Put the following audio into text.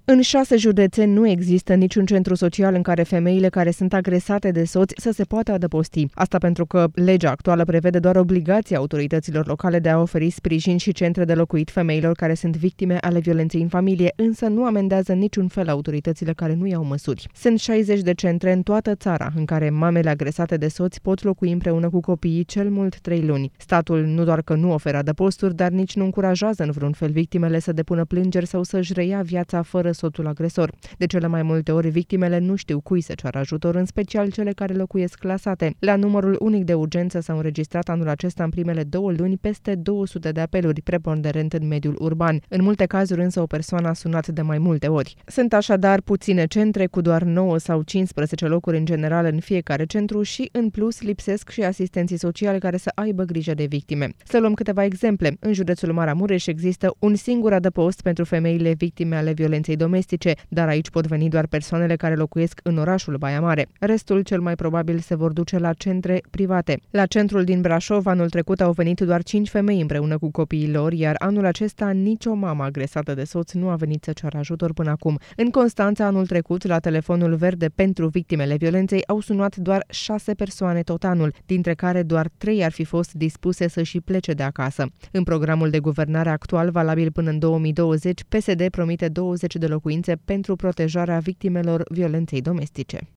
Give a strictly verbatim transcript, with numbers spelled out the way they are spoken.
În șase județe nu există niciun centru social în care femeile care sunt agresate de soți să se poată adăposti. Asta pentru că legea actuală prevede doar obligația autorităților locale de a oferi sprijin și centre de locuit femeilor care sunt victime ale violenței în familie, însă nu amendează niciun fel autoritățile care nu iau măsuri. Sunt șaizeci de centre în toată țara în care mamele agresate de soți pot locui împreună cu copiii cel mult trei luni. Statul nu doar că nu oferă adăposturi, dar nici nu încurajează în vreun fel victimele să depună plângeri sau să-și reia viața fără soțul agresor. De cele mai multe ori, victimele nu știu cui să ceară ajutor, în special cele care locuiesc clasate. La numărul unic de urgență s-au înregistrat anul acesta în primele două luni peste două sute de apeluri, preponderent în mediul urban. În multe cazuri însă o persoană a sunat de mai multe ori. Sunt așadar puține centre cu doar nouă sau cincisprezece locuri în general în fiecare centru și, în plus, lipsesc și asistenții sociali care să aibă grijă de victime. Să luăm câteva exemple. În județul Maramureș există un singur adăpost pentru femeile victime ale violenței domestice, dar aici pot veni doar persoanele care locuiesc în orașul Baia Mare. Restul cel mai probabil se vor duce la centre private. La centrul din Brașov anul trecut au venit doar cinci femei împreună cu copiii lor, iar anul acesta nicio mamă agresată de soț nu a venit să ceară ajutor până acum. În Constanța anul trecut, la telefonul verde pentru victimele violenței au sunat doar șase persoane tot anul, dintre care doar trei ar fi fost dispuse să și plece de acasă. În programul de guvernare actual, valabil până în două mii douăzeci, P S D promite douăzeci de locuințe pentru protejarea victimelor violenței domestice.